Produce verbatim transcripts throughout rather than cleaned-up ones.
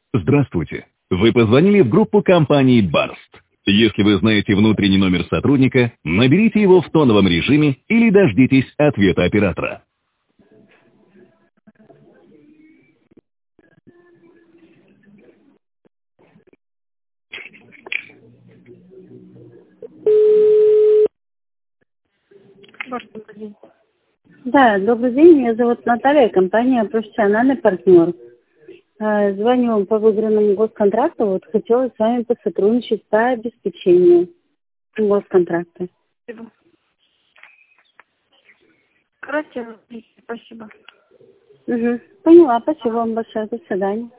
Здравствуйте. Вы позвонили в группу компании Барст. Если вы знаете внутренний номер сотрудника, наберите его в тоновом режиме или дождитесь ответа оператора. Да, добрый день, меня зовут Наталья, компания «Профессиональный партнер». Э, Звоню вам по выигранному госконтракту, вот хотела с вами посотрудничать по обеспечению госконтракта. Спасибо. Хорошо, спасибо. Угу. Поняла, спасибо вам большое, до свидания.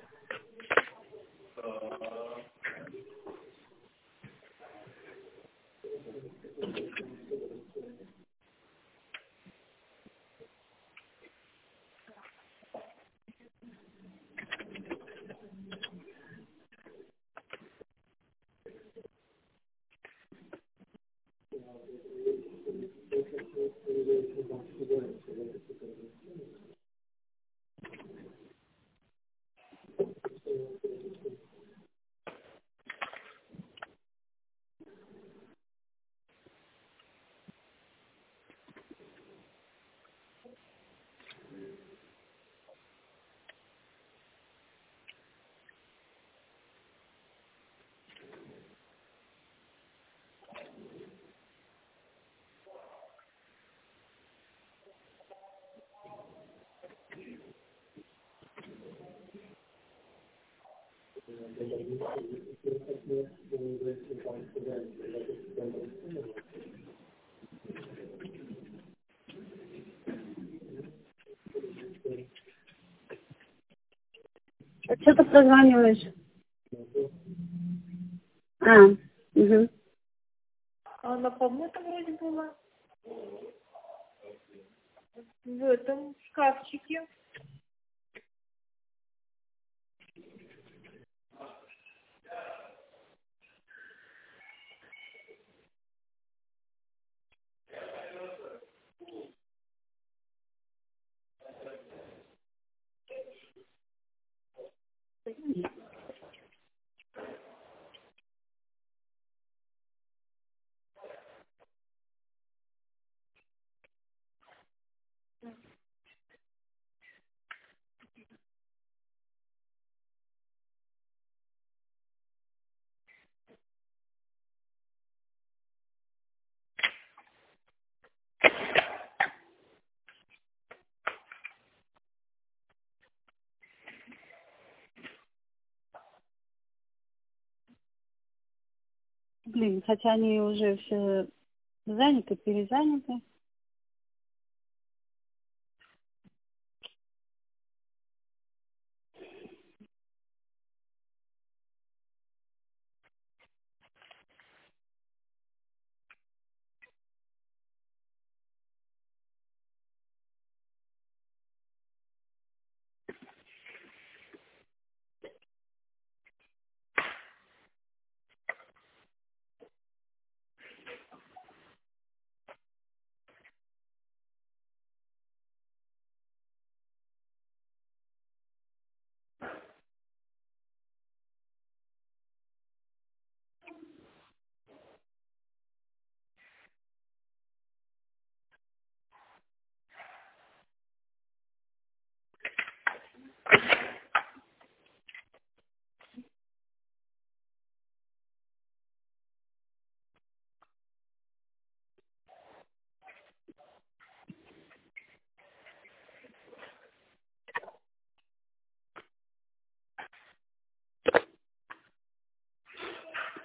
А что ты прозваниваешь? А, угу. А на ком это вроде было? В этом шкафчике. Блин, хотя они уже все заняты, перезаняты.